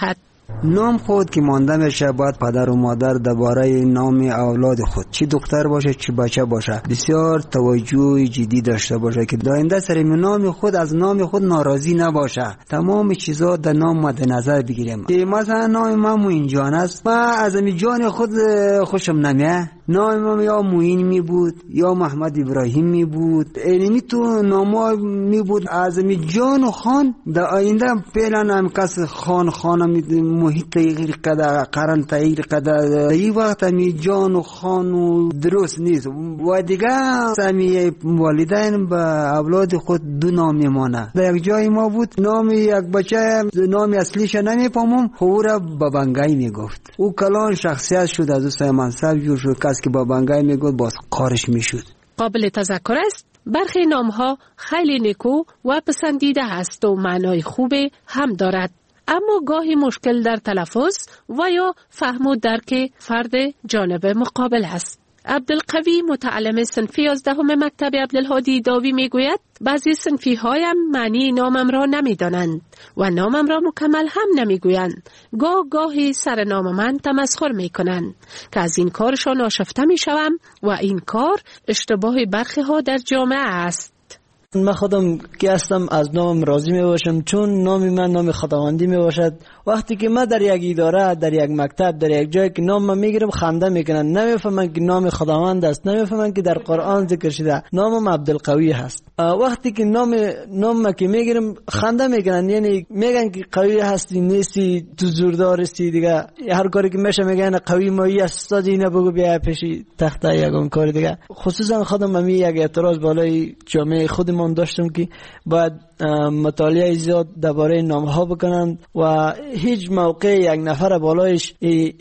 نام خود که مانده میشه باید پدر و مادر درباره نام اولاد خود، چی دختر باشه چی بچه باشه، بسیار توجه جدی داشته باشه که داینده سر نام خود از نام خود ناراضی نباشه. تمام چیزا در نام مد نظر بگیریم. مثلا نام من موین جان است، من از این جان خود خوشم نمیاد. نام من یا موین می بود یا محمد ابراهیم می بود، اینمی تو ناما می بود. از این جان و خان در آینده فعلا هم کس خان محیط تغییر کده، قرن تغییر کده، این وقت همی جان و خان و درست نیست. و دیگه همی والدین به اولاد خود دو نام میمانه. در یک جای ما بود نام یک بچه نام اصلیش نمیفهمم، خورا بابنگای میگفت. او کلان شخصیت شد، از او سه منصب جور شد. کس که بابنگای میگفت باز قارش میشد. قابل تذکر است برخی نامها خیلی نیکو و پسندیده است و معنای خوب هم دارد، اما گاهی مشکل در تلفظ و یا فهم و درک فرد جانب مقابل است. عبدالقوی متعلم صنف 11 مکتب عبدالهادی داوی میگوید بعضی صنفی هایم معنی نامم را نمیدانند و نامم را مکمل هم نمیگویند. گاهی سر نام من تمسخر میکنند که از این کارشان آشفته میشوم و این کار اشتباه برخی ها در جامعه است. من خودم که هستم از نامم راضی می باشم، چون نام من نام خداوندی می باشد. وقتی که من در یک اداره، در یک مکتب، در یک جایی که نام من میگیرم خنده میکنن، نمیفهمن که نام خداوند است، نمیفهمن که در قرآن ذکر شده نامم عبدالقوی هست. وقتی که نام که میگیرم خنده میکنن، یعنی میگن که قوی هستی نیستی، تو زوردار هستی، دیگه هر کاری که میشه میگن قوی مایی استاد اینو بگو بیا پیش تخته یگون کار دیگه. خصوصا خودم من یک اعتراض بالای جامعه خودمون داشتم که باید مطالعه زیاد درباره نام‌ها بکنند و هیچ موقع یک نفر بالایش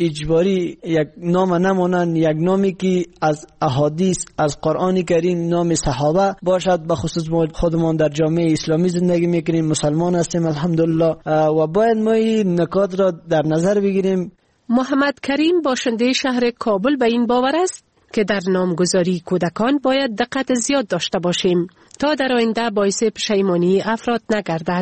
اجباری یک نام نمونن، یک نامی که از احادیث از قرآن کریم نام صحابه باشد. به خصوص خودمون در جامعه اسلامی زندگی میکنیم، مسلمان هستیم الحمدلله و باید ما این نکات را در نظر بگیریم. محمد کریم باشنده شهر کابل به این باور است که در نامگذاری کودکان باید دقت زیاد داشته باشیم تا در آینده باعث پشیمانی افراد نگردد.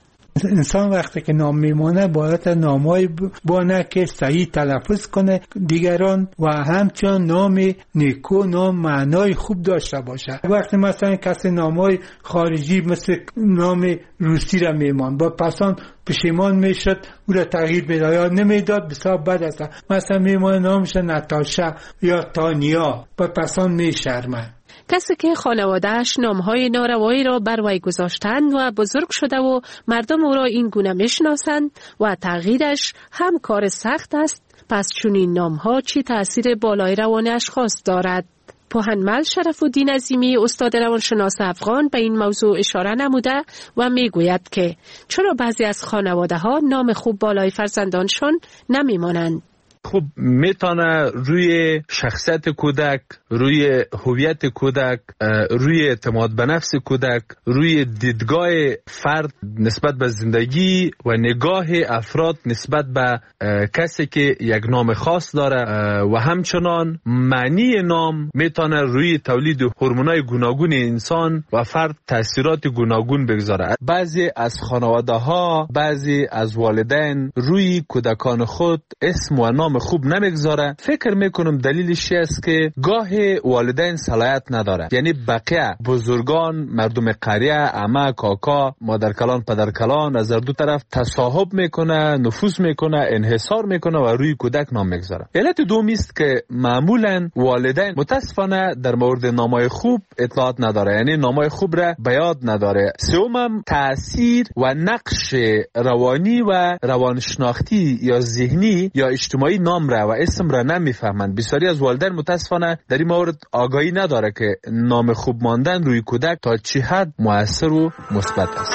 انسان وقتی که نام میمونه باید نامای بانه که صحیح تلفظ کنه دیگران و همچنان نام نیکو، نام معنای خوب داشته باشه. وقتی مثلا کسی نامای خارجی مثل نام روسی را میمان با پسان پشیمان میشد، او را تغییر میداد یا نمیداد، بسیار بد است. مثلا میمونه نامش ناتاشا یا تانیا، با پسان میشرمه. کسی که خانواده‌اش نامهای ناروایی را بر وی گذاشتند و بزرگ شده و مردم او را این گونه میشناسند و تغییرش هم کار سخت است، پس چنین نامها چی تأثیر بالای روان اشخاص دارد؟ پوهنمل شرف‌الدین عظیمی استاد روانشناس افغان به این موضوع اشاره نموده و میگوید که چرا بعضی از خانواده‌ها نام خوب بالای فرزندانشان نمیمانند. خب میتونه روی شخصیت کودک، روی هویت کودک، روی اعتماد به نفس کودک، روی دیدگاه فرد نسبت به زندگی و نگاه افراد نسبت به کسی که یک نام خاص داره و همچنان معنی نام میتونه روی تولید هورمونای گوناگون انسان و فرد تاثیرات گوناگون بگذاره. بعضی از خانواده ها، بعضی از والدین روی کودکان خود اسم و نام خوب نمیگذاره. فکر میکنم دلیلش است که گاه والدین صلاحیت نداره، یعنی بقیه بزرگان، مردم قریه، عمه، کاکا، مادرکلان، پدرکلان از دو طرف تصاحب میکنه، نفوذ میکنه، انحصار میکنه و روی کودک نام میگذاره. علت دومی است که معمولا والدین متاسفانه در مورد نامای خوب اطلاعات نداره، یعنی نامای خوب را به یاد نداره. سومم تاثیر و نقش روانی و روانشناختی یا ذهنی یا اجتماعی نام را و اسم را نمیفهمند. بسیاری از والدین متاسفانه در این مورد آگاهی نداره که نام خوب ماندن روی کودک تا چه حد مؤثر و مثبت است.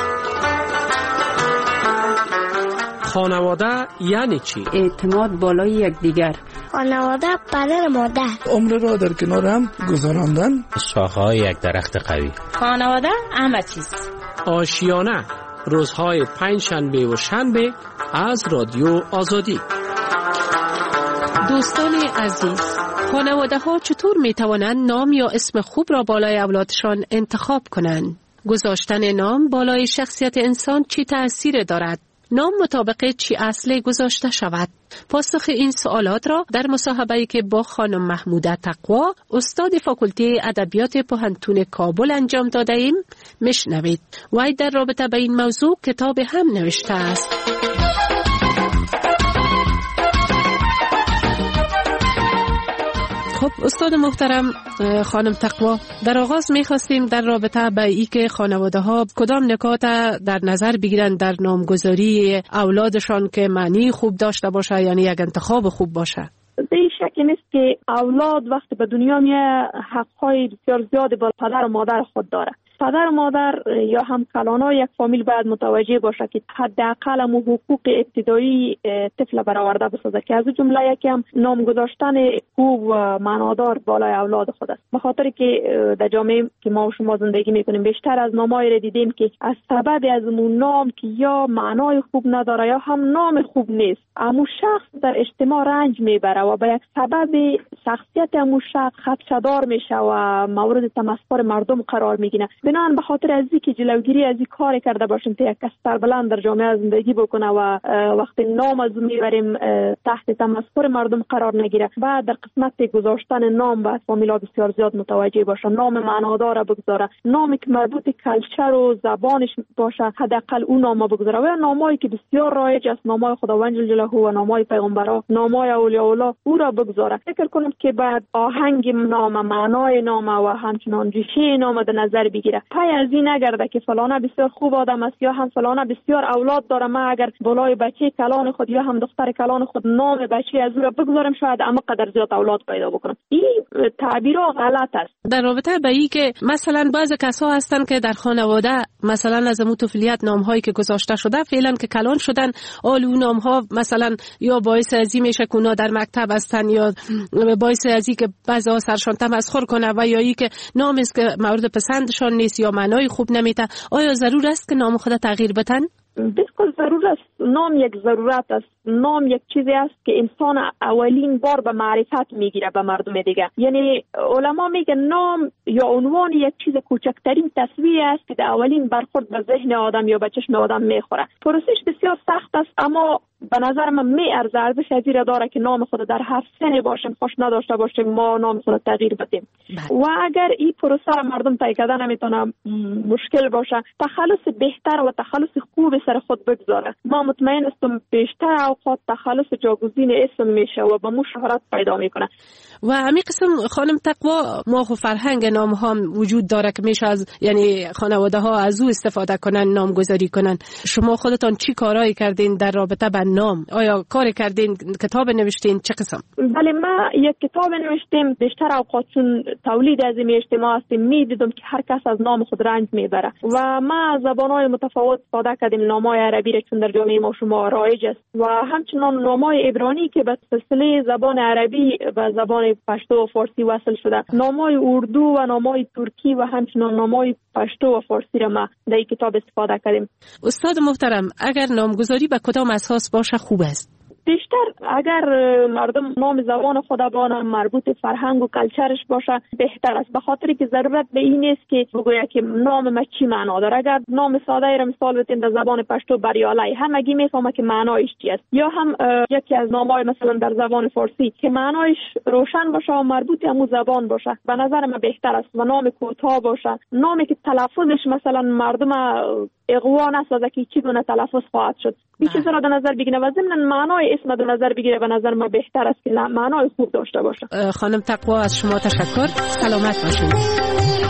خانواده یعنی چی؟ اعتماد بالای یکدیگر. خانواده پدر مادر. عمر را در کنار هم گذراندن. شاخه‌های یک درخت قوی. خانواده همه چیز. آشیانه روزهای پنجشنبه و شنبه از رادیو آزادی. دوستان عزیز، خانواده ها چطور می توانند نام یا اسم خوب را بالای اولادشان انتخاب کنند؟ گذاشتن نام بالای شخصیت انسان چی تأثیر دارد؟ نام مطابق چی اصل گذاشته شود؟ پاسخ این سوالات را در مصاحبه‌ای که با خانم محموده تقوا استاد فاکولته ادبیات پوهنتون کابل انجام داده ایم میشنوید. وی در رابطه با این موضوع کتاب هم نوشته است. خب استاد محترم خانم تقوا، در آغاز می‌خواستیم در رابطه با این که خانواده‌ها کدام نکات در نظر بگیرن در نامگذاری اولادشان که معنی خوب داشته باشه، یعنی یک انتخاب خوب باشه. به شکی نیست که اولاد وقتی به دنیا میاد حق‌های بسیار زیادی با پدر و مادر خود داره. پدر و مادر یا هم کلان‌ها یک فامیل باید متوجه باشه که حداقل هم حقوق ابتدایی طفل برآورده بسازه که از جمله یکی هم نام گذاشتن خوب و معنادار بالای اولاد خود است. به خاطر که در جامعه که ما و شما زندگی میکنیم بیشتر از نامایی را دیدیم که از سبب از اون نام که یا معنای خوب نداره یا هم نام خوب نیست، امو شخص در اجتماع رنج میبره و به یک سبب شخصیت امو شخص خدشه‌دار میشه و مورد تمسخر مردم قرار میگیره. بنان به خاطر از اینکه جلوگیری از این کار کرده باشیم تا یک کس سربلند در جامعه زندگی بکنه و وقتی نام از میبریم تحت تمسخر مردم قرار نگیره، بعد در قسمت گذاشتن نام باید فامیلا بسیار زیاد متوجه باشه. نام معنادار بگذاره، نامی که مربوط کلچر و زبانش باشه حداقل اون نام بگذاره و نامایی که بسیار رایج است، نامای خداوند جل جلاله و نامای پیغمبران، نامای اولیاء الله او را بگذاره. فکر کنم که بعد آهنگ نام، معنای نام و همچنان ریشه نام در نظر بگیره. پای از این نگرده که فلانه بسیار خوب آدم است یا هم فلانه بسیار اولاد داره، ما اگر بالای بچه کلان خود یا هم دختر کلان خود نام بچه از او را بگذاریم شاید اما قدر زیاد اولاد پیدا بکنم. این تعبیرها غلط است. در رابطه با این که مثلا بعضی کسا هستن که در خانواده مثلا از امو طفولیت نام‌هایی که گذاشته شده فعلا که کلان شدن، اون نام‌ها مثلا یا باعث ازی میشه که اونا در مکتب هستن یا باعث ازی که بعضی سرشان تمسخر کنه و یا ای که نام است که مورد پسندشان نیست یا معنای خوب نمیده. آیا ضرور است که نام خود تغییر بدن؟ بالکل ضرور است. نام یک ضرورت است. نام یک چیزی است که انسان اولین بار به معرفت میگیره به مردم دیگه. یعنی علما میگن نام یا عنوان یک چیز کوچکترین تصویری است که در اولین برخورد به ذهن آدم یا به چشم آدم میخوره. پروسش بسیار سخت است اما به نظر من میارزه، ارزش از این داره که نام خود در هر سنی باشیم خوش نداشته باشیم ما نام خود تغییر بدیم. و اگر این پروسه را مردم طی کردن نمیتونه مشکل باشه، تخلص بهتر و تخلص خوب سر خود بگذاره. ما مطمئن هستم بیشتر اوقات تخلص جاگزین اسم میشه و به مو شهرت پیدا میکنه. و همین قسم خانم تقوا ما خو فرهنگ نام ها وجود داره که میشه از یعنی خانواده ها از او استفاده کنن، نامگذاری کنن. شما خودتان چی کارایی کردین در رابطه با نام؟ آیا کار کردین، کتاب نوشتین، چه قسم؟ بله ما یک کتاب نوشتیم. بیشتر اوقات چون تولید از این اجتماع هستیم میدیدم که هر کس از نام خود رنج میبره و ما زبان‌های متفاوت استفاده کردیم. نامای عربی را چون در جامعه ما شما رایج است و همچنان نامای عبرانی که به سلسله زبان عربی و زبان پشتو و فارسی وصل شده، نامای اردو و نامای ترکی و همچنان نامای پشتو و فارسی را ما در این کتاب استفاده کردیم. استاد محترم، اگر نامگذاری به کدام اساس باشه خوب است؟ بیشتر اگر مردم نام زبان خود بانن مربوط فرهنگ و کلچرش باشه بهتر است، به خاطر که ضرورت به این نیست که بگوید که نام ما چی معنا داره. اگر نام ساده ای را مثال بزنید در زبان پشتو بریالای، همگی میفهمه که معنایش چی است، یا هم یکی از نامای مثلا در زبان فارسی که معنایش روشن باشه و مربوط همون زبان باشه به نظر من بهتر است. و نام کوتاه باشه، نامی که تلفظش مثلا مردم اقوا نسازه که چی گونه تلفظ خواهد شد. این چیزا را در نظر بگیره و ضمن معنای اسم در نظر بگیره. به نظر من بهتر است که معنای خوب داشته باشه. خانم تقوا از شما تشکر. سلامت باشید.